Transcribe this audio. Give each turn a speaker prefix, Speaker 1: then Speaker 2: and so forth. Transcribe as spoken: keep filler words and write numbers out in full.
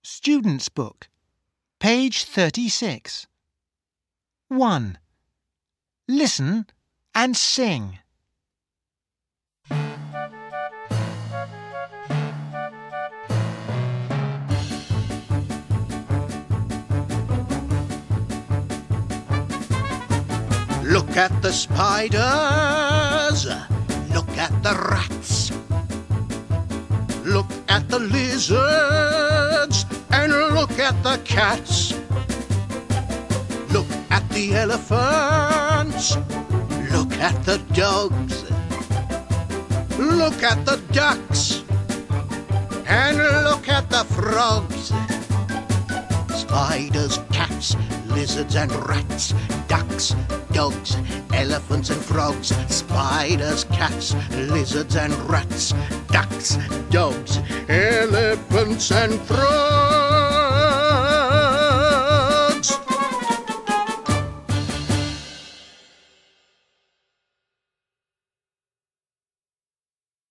Speaker 1: Student's Book, page thirty-six. one. Listen and sing.
Speaker 2: Look at the spiders, look at the rats, look at the lizards, and look at the cats. Look at the elephants, look at the dogs, look at the ducks, and look at the frogs. Spiders, cats, lizards and rats, ducks, dogs, elephants and frogs. Spiders, cats, lizards and rats, ducks, dogs, elephants and frogs.